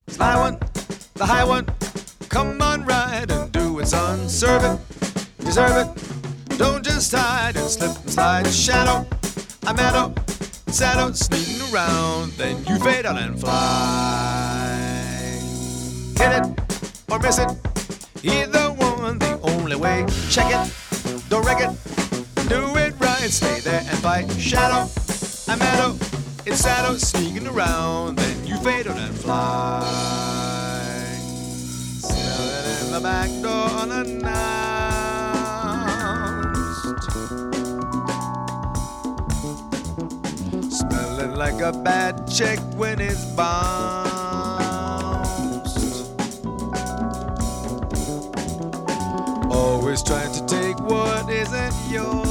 Sly one, the high one, come on, ride and do it, son. Serve it, deserve it. Don't just hide and slip and slide. Shadow, a meadow, shadow sneaking around. Then you fade out and fly. Hit it or miss it, either one, the only way. Check it, don't wreck it, do it right, stay there and fight. Shadow, a meadow, it's shadow sneaking around. Then you fade out and fly. Smell it in the back door unannounced. Smelling like a bad check when it's bounced. Always trying to take what isn't yours.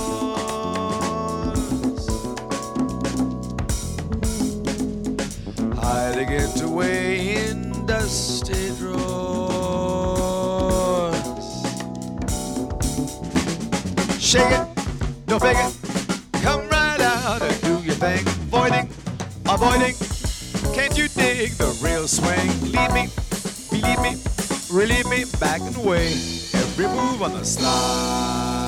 Hiding it away in dusty drawers. Shake it, don't fake it, come right out and do your thing. Voiding, avoiding, can't you dig the real swing? Lead me, believe me, relieve me, back and away. Every move on the slide.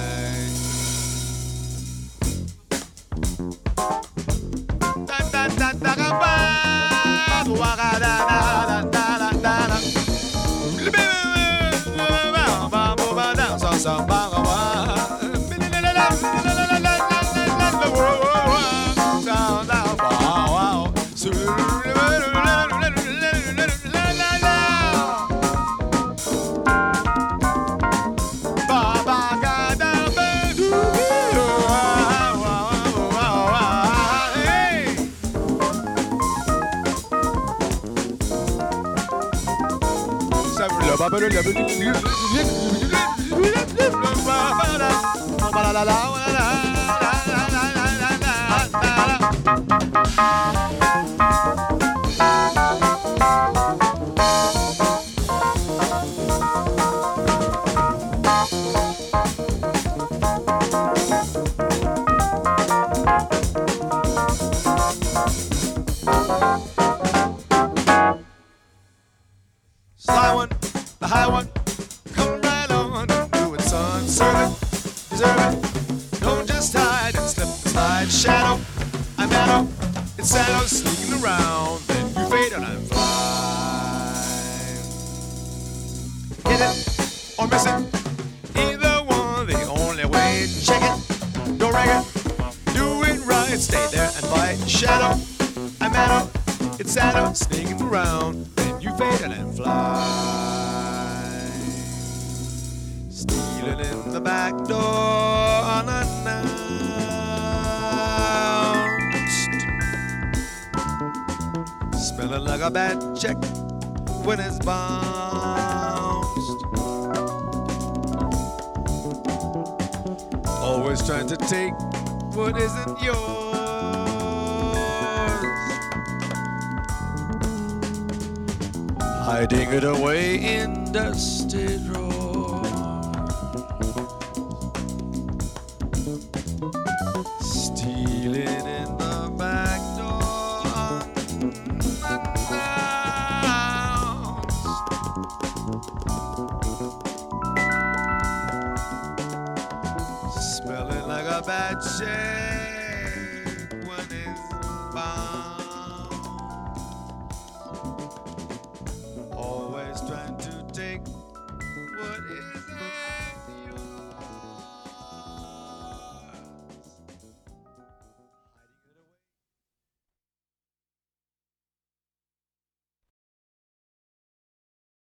Sly one, the high one, come right on and do it, son. Serve it, deserve it. Don't just hide and slip and slide. Shadow, a meadow, it's shadow sneaking around. Then you fade out and fly. Hit it or miss it, either one, the only way. Check it, don't wreck it, do it right, stay there and fight. Shadow, a meadow, it's shadow sneaking around. Then you fade out and fly. Stealing in the back door unannounced. Smelling like a bad check when it's bounced. Always trying to take what isn't yours. Hiding it away in dusty drawers. Stealing in the back door unannounced. Smelling like a bad check.